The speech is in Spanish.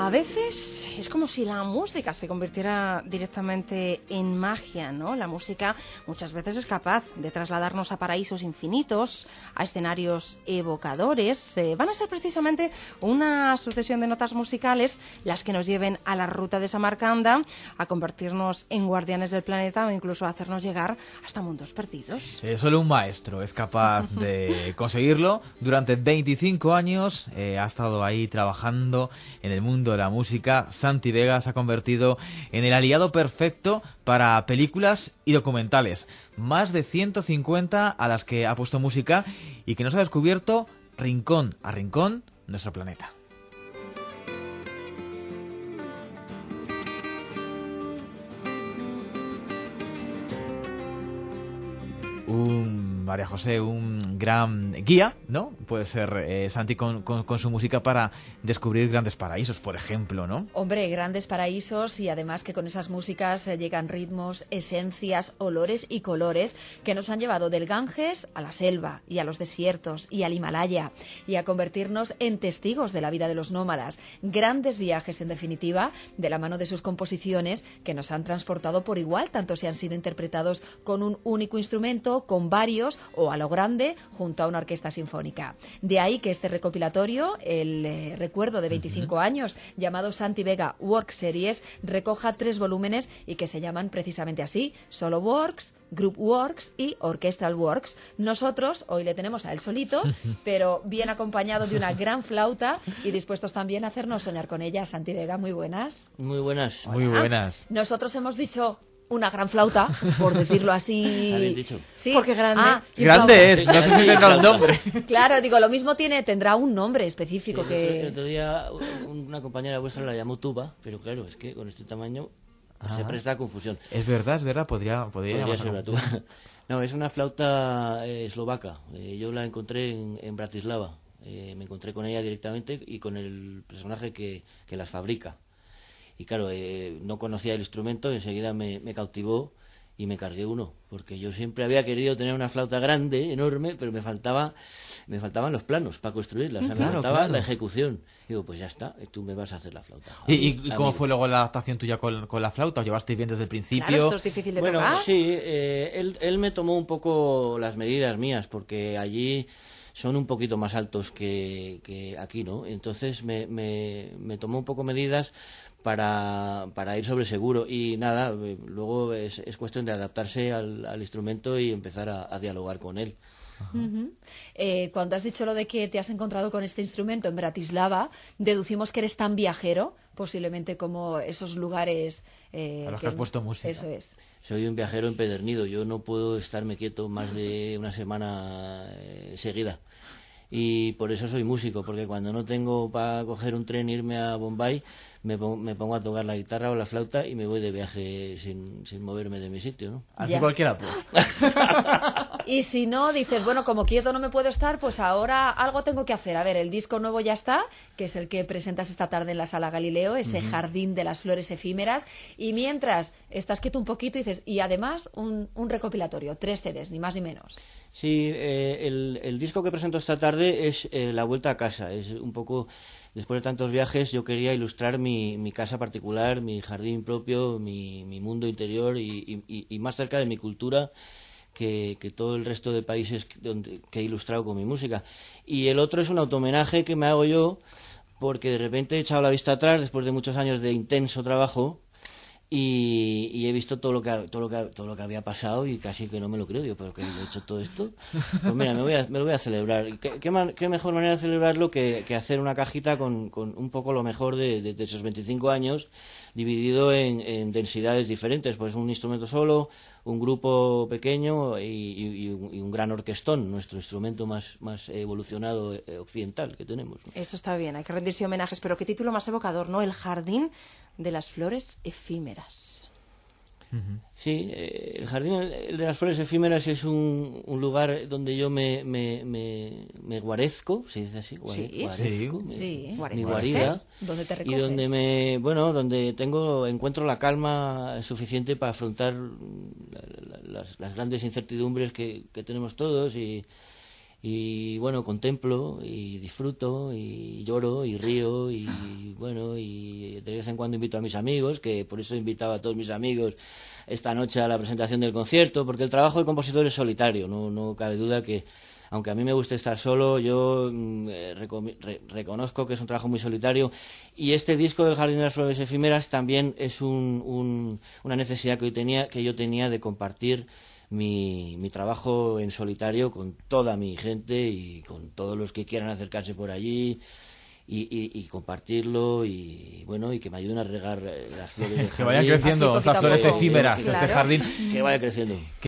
A veces es como si la música se convirtiera directamente en magia, ¿no? La música muchas veces es capaz de trasladarnos a paraísos infinitos, a escenarios evocadores. Van a ser precisamente una sucesión de notas musicales las que nos lleven a la ruta de Samarcanda, a convertirnos en guardianes del planeta o incluso a hacernos llegar hasta mundos perdidos. Solo un maestro es capaz de conseguirlo. Durante 25 años ha estado ahí trabajando en el mundo de la música. Santi Vega se ha convertido en el aliado perfecto para películas y documentales. Más de 150 a las que ha puesto música y que nos ha descubierto rincón a rincón nuestro planeta. María José, un gran guía, ¿no? Puede ser Santi con su música para descubrir grandes paraísos, por ejemplo, ¿no? Hombre, grandes paraísos, y además que con esas músicas llegan ritmos, esencias, olores y colores que nos han llevado del Ganges a la selva y a los desiertos y al Himalaya y a convertirnos en testigos de la vida de los nómadas. Grandes viajes, en definitiva, de la mano de sus composiciones que nos han transportado por igual, tanto si han sido interpretados con un único instrumento, con varios o a lo grande junto a una orquesta sinfónica. De ahí que este recopilatorio, el recuerdo de 25 años, llamado Santi Vega Work Series, recoja 3 volúmenes y que se llaman precisamente así: Solo Works, Group Works y Orchestral Works. Nosotros hoy le tenemos a él solito, pero bien acompañado de una gran flauta y dispuestos también a hacernos soñar con ella. Santi Vega, muy buenas. Muy buenas. Muy buenas. Nosotros hemos dicho una gran flauta, por decirlo así. ¿Habéis dicho? Sí. Porque grande. Grande es, no sé si tendrá un nombre. Claro, digo, lo mismo tendrá un nombre específico Sí, que... el otro día una compañera vuestra la llamó tuba, pero claro, es que con este tamaño se presta a confusión. Es verdad, podría Podría ser una tuba. No, es una flauta eslovaca. Yo la encontré en Bratislava. Me encontré con ella directamente y con el personaje que las fabrica. Y claro, no conocía el instrumento, enseguida me cautivó y me cargué uno, porque yo siempre había querido tener una flauta grande, enorme, pero me faltaban los planos para construirla, o sea, me faltaba la ejecución. Digo, pues ya está, tú me vas a hacer la flauta. ¿Y cómo fue luego la adaptación tuya con la flauta? ¿Os llevasteis bien desde el principio? Claro, esto es difícil de tocar. Sí, él me tomó un poco las medidas mías, porque allí son un poquito más altos que aquí, ¿no? Entonces me tomó un poco medidas para ir sobre seguro, y nada, luego es cuestión de adaptarse al instrumento y empezar a dialogar con él. Cuando has dicho lo de que te has encontrado con este instrumento en Bratislava, deducimos que eres tan viajero, posiblemente como esos lugares a los que has puesto música. Eso es. Soy un viajero empedernido, yo no puedo estarme quieto más de una semana seguida. Y por eso soy músico, porque cuando no tengo para coger un tren e irme a Bombay, me pongo a tocar la guitarra o la flauta y me voy de viaje sin moverme de mi sitio, ¿no? Así Ya. cualquiera puede. Y si no, dices, bueno, como quieto no me puedo estar, pues ahora algo tengo que hacer. A ver, el disco nuevo ya está, que es el que presentas esta tarde en la Sala Galileo, ese Jardín de las Flores Efímeras. Y mientras estás quieto un poquito, dices, y además un recopilatorio, 3 CDs, ni más ni menos. Sí, el disco que presento esta tarde es La Vuelta a Casa. Es un poco, después de tantos viajes, yo quería ilustrar mi casa particular, mi jardín propio, mi mundo interior y más cerca de mi cultura que todo el resto de países que he ilustrado con mi música. Y el otro es un autohomenaje que me hago yo, porque de repente he echado la vista atrás después de muchos años de intenso trabajo. Y he visto todo lo que había pasado y casi que no me lo creo. Digo, ¿pero qué he hecho todo esto? Pues mira, me lo voy a celebrar. ¿Qué mejor manera de celebrarlo que hacer una cajita con un poco lo mejor de esos 25 años, dividido en densidades diferentes? Pues un instrumento solo, un grupo pequeño y un gran orquestón, nuestro instrumento más evolucionado occidental que tenemos, ¿no? Eso está bien, hay que rendirse homenajes, pero qué título más evocador, ¿no? El Jardín de las Flores Efímeras. Sí, el Jardín de las Flores Efímeras es un lugar donde yo me guarezco, ¿se dice así? Guarezco, Sí. mi guarida. ¿Dónde te Y recoges? donde encuentro la calma suficiente para afrontar las grandes incertidumbres que tenemos todos y y bueno, contemplo y disfruto y lloro y río y bueno, y de vez en cuando invito a mis amigos, que por eso invitaba a todos mis amigos esta noche a la presentación del concierto, porque el trabajo de compositor es solitario, no cabe duda que aunque a mí me guste estar solo, yo reconozco que es un trabajo muy solitario, y este disco del Jardín de las Flores Efímeras también es una necesidad que yo tenía de compartir mi trabajo en solitario con toda mi gente y con todos los que quieran acercarse por allí y compartirlo y bueno, y que me ayuden a regar las flores del jardín. Que vayan creciendo Así, esas flores poquito a poco. efímeras, Claro. este jardín. Que vaya creciendo.